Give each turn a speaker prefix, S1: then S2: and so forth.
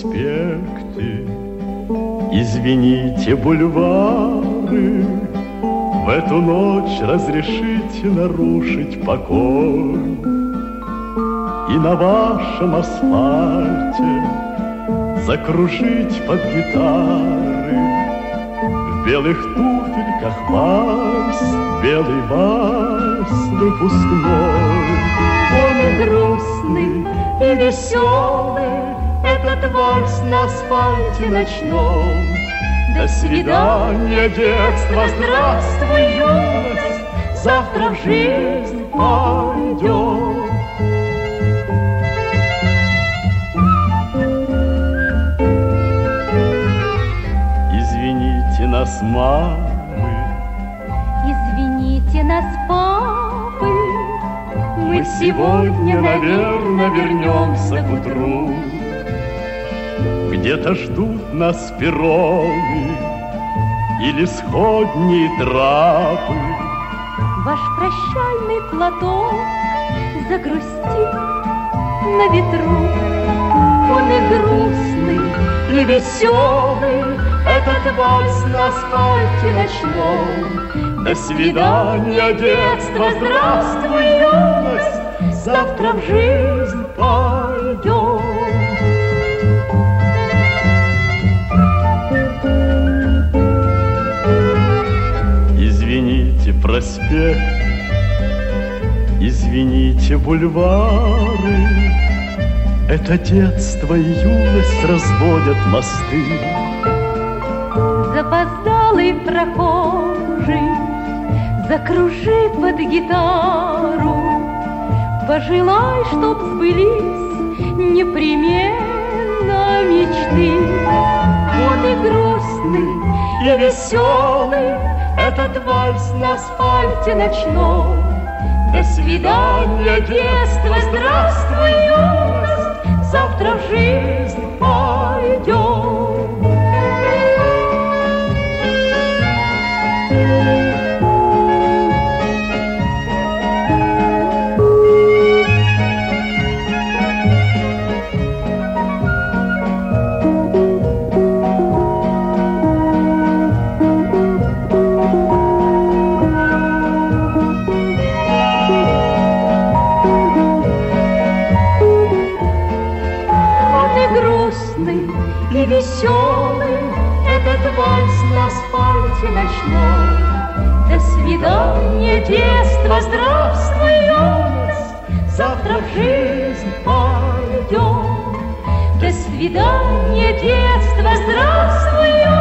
S1: проспекты, извините, бульвары, в эту ночь разрешите нарушить покой. И на вашем асфальте закружить под гитары, в белых туфельках вальс, белый вальс выпускной.
S2: Он и грустный, и веселый, этот вальс на асфальте ночном.
S1: До свидания, детство, здравствуй, юность, завтра в жизнь пойдем. Извините нас, мамы,
S2: извините нас, папы,
S1: мы сегодня, наверное, вернемся к утру. Где-то ждут нас перроны или сходни трапы.
S2: Ваш прощальный платок загрустит на ветру. Он и грустный,
S1: и веселый, этот вальс на асфальте ночном. До свидания, детство, здравствуй, юность, завтра в жизнь пойдем. Извините, проспект, извините, бульвары, это детство и юность разводят мосты.
S2: Запоздалый прохожий, закружи под гитару, пожелай, чтоб сбылись непременно мечты. Он и грустный,
S1: и веселый, этот вальс на асфальте ночном. До свидания, детство, здравствуй, юность, завтра в жизнь пойдем.
S2: и веселый, этот вальс на асфальте ночном. До свидания, детство, здравствуй, юность, завтра в жизнь пойдем. До свидания, детство, здравствуй, юность.